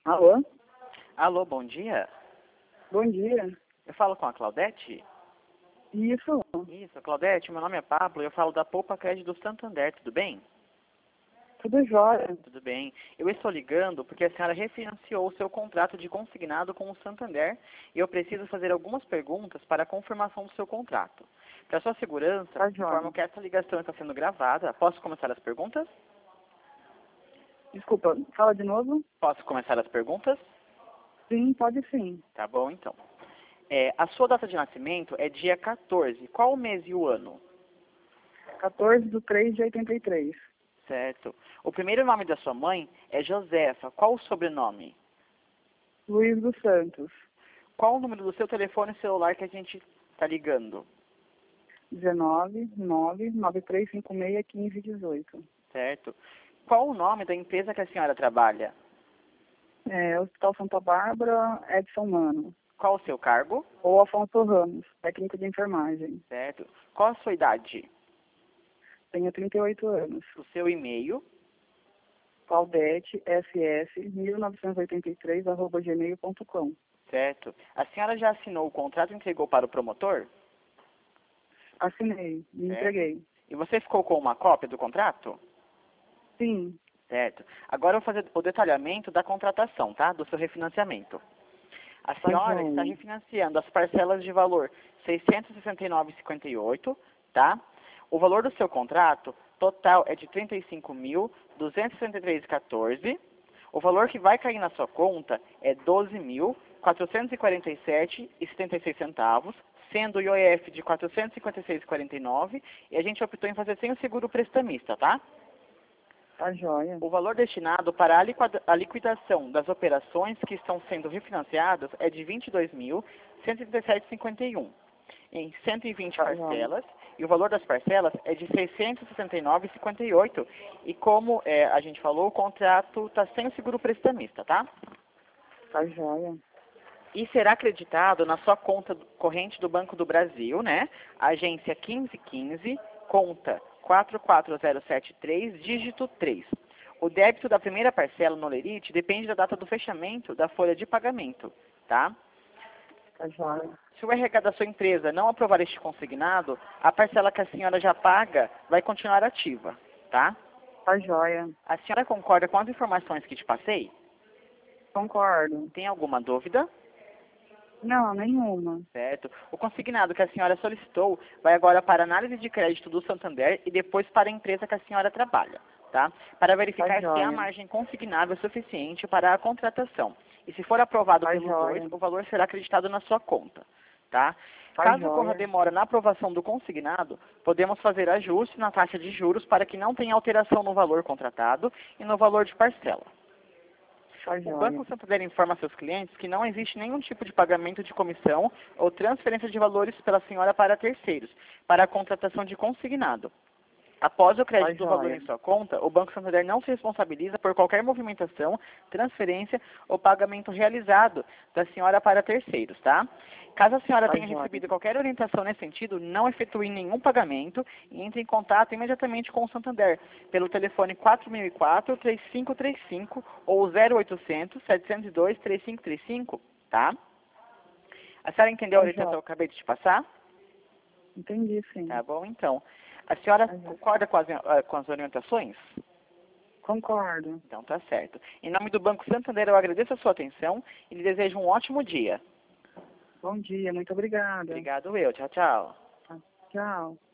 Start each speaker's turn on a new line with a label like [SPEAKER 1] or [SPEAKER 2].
[SPEAKER 1] Alô?
[SPEAKER 2] Alô, bom dia.
[SPEAKER 1] Bom dia.
[SPEAKER 2] Eu falo com a Claudete?
[SPEAKER 1] Isso,
[SPEAKER 2] Isso, Claudete, meu nome é Pablo e eu falo da Poupa Crédito do Santander, tudo bem?
[SPEAKER 1] tudo jóia.
[SPEAKER 2] Tudo bem. Eu estou ligando porque a senhora refinanciou o seu contrato de consignado com o Santander e eu preciso fazer algumas perguntas para a confirmação do seu contrato. Para sua segurança,
[SPEAKER 1] Tá jóia.
[SPEAKER 2] informo que essa ligação está sendo gravada. Posso começar as perguntas?
[SPEAKER 1] Desculpa, fala de novo?
[SPEAKER 2] Posso começar as perguntas?
[SPEAKER 1] Sim, pode sim.
[SPEAKER 2] Tá bom, então. A sua data de nascimento é dia 14. Qual o mês e o ano?
[SPEAKER 1] 14/3/83.
[SPEAKER 2] Certo. O primeiro nome da sua mãe é Josefa. Qual o sobrenome?
[SPEAKER 1] Luiz dos Santos.
[SPEAKER 2] Qual o número do seu telefone celular que a gente está ligando?
[SPEAKER 1] 19/993561518.
[SPEAKER 2] Certo. Qual o nome da empresa que a senhora trabalha?
[SPEAKER 1] Hospital Santa Bárbara, Edson Mano.
[SPEAKER 2] Qual o seu cargo?
[SPEAKER 1] Ou Afonso Ramos, técnico de enfermagem.
[SPEAKER 2] Certo. Qual a sua idade?
[SPEAKER 1] Tenho 38 anos.
[SPEAKER 2] O seu e-mail?
[SPEAKER 1] Claudete, ss1983@gmail.com.
[SPEAKER 2] Certo. A senhora já assinou o contrato e entregou para o promotor?
[SPEAKER 1] Assinei, me
[SPEAKER 2] Certo.
[SPEAKER 1] entreguei.
[SPEAKER 2] E você ficou com uma cópia do contrato?
[SPEAKER 1] Sim,
[SPEAKER 2] Certo. Agora eu vou fazer o detalhamento da contratação, tá? Do seu refinanciamento. A
[SPEAKER 1] tá
[SPEAKER 2] senhora está
[SPEAKER 1] jóia.
[SPEAKER 2] refinanciando as parcelas de valor R$ 669,58, tá? O valor do seu contrato total é de R$ 35.263,14. O valor que vai cair na sua conta é R$ 12.447,76, sendo o IOF de R$ 456,49, e a gente optou em fazer sem o seguro prestamista, tá?
[SPEAKER 1] Tá jóia.
[SPEAKER 2] O valor destinado para a liquidação das operações que estão sendo refinanciadas é de R$ 22.137,51 em 120
[SPEAKER 1] Tá
[SPEAKER 2] parcelas, e o valor das parcelas é de R$ 669,58. E como a gente falou, o contrato está sem o seguro prestamista, tá?
[SPEAKER 1] Tá jóia.
[SPEAKER 2] E será acreditado na sua conta corrente do Banco do Brasil, né? Agência 1515, conta 44073, dígito 3. O débito da primeira parcela no Lerite depende da data do fechamento da folha de pagamento, tá?
[SPEAKER 1] Tá jóia.
[SPEAKER 2] Se o RH da sua empresa não aprovar este consignado, a parcela que a senhora já paga vai continuar ativa, tá?
[SPEAKER 1] Tá jóia.
[SPEAKER 2] A senhora concorda com as informações que te passei?
[SPEAKER 1] Concordo.
[SPEAKER 2] Tem alguma dúvida?
[SPEAKER 1] Não, nenhuma.
[SPEAKER 2] Certo. O consignado que a senhora solicitou vai agora para a análise de crédito do Santander e depois para a empresa que a senhora trabalha, tá? Para verificar
[SPEAKER 1] Tá
[SPEAKER 2] se a
[SPEAKER 1] jóia.
[SPEAKER 2] margem consignável é suficiente para a contratação. E se for aprovado
[SPEAKER 1] Tá
[SPEAKER 2] pelos
[SPEAKER 1] jóia.
[SPEAKER 2] dois, o valor será acreditado na sua conta, tá?
[SPEAKER 1] Tá
[SPEAKER 2] Caso
[SPEAKER 1] jóia.
[SPEAKER 2] ocorra demora na aprovação do consignado, podemos fazer ajuste na taxa de juros para que não tenha alteração no valor contratado e no valor de parcela.
[SPEAKER 1] Tá
[SPEAKER 2] O
[SPEAKER 1] jóia.
[SPEAKER 2] Banco Santander informa seus clientes que não existe nenhum tipo de pagamento de comissão ou transferência de valores pela senhora para terceiros, para a contratação de consignado. Após o crédito do valor
[SPEAKER 1] jóia.
[SPEAKER 2] em sua conta, o Banco Santander não se responsabiliza por qualquer movimentação, transferência ou pagamento realizado da senhora para terceiros, tá? Caso a senhora
[SPEAKER 1] Tá
[SPEAKER 2] tenha
[SPEAKER 1] jóia.
[SPEAKER 2] recebido qualquer orientação nesse sentido, não efetue nenhum pagamento e entre em contato imediatamente com o Santander pelo telefone 4004-3535 ou 0800-702-3535, tá? A senhora entendeu a
[SPEAKER 1] Tá
[SPEAKER 2] orientação que
[SPEAKER 1] jóia.
[SPEAKER 2] eu acabei de te passar?
[SPEAKER 1] Entendi, sim.
[SPEAKER 2] Tá bom, então. A senhora
[SPEAKER 1] Tá jóia.
[SPEAKER 2] concorda com as orientações?
[SPEAKER 1] Concordo.
[SPEAKER 2] Então tá certo. Em nome do Banco Santander, eu agradeço a sua atenção e lhe desejo um ótimo dia.
[SPEAKER 1] Bom dia, muito obrigada.
[SPEAKER 2] Obrigado eu. Tchau, tchau.
[SPEAKER 1] Tá. Tchau.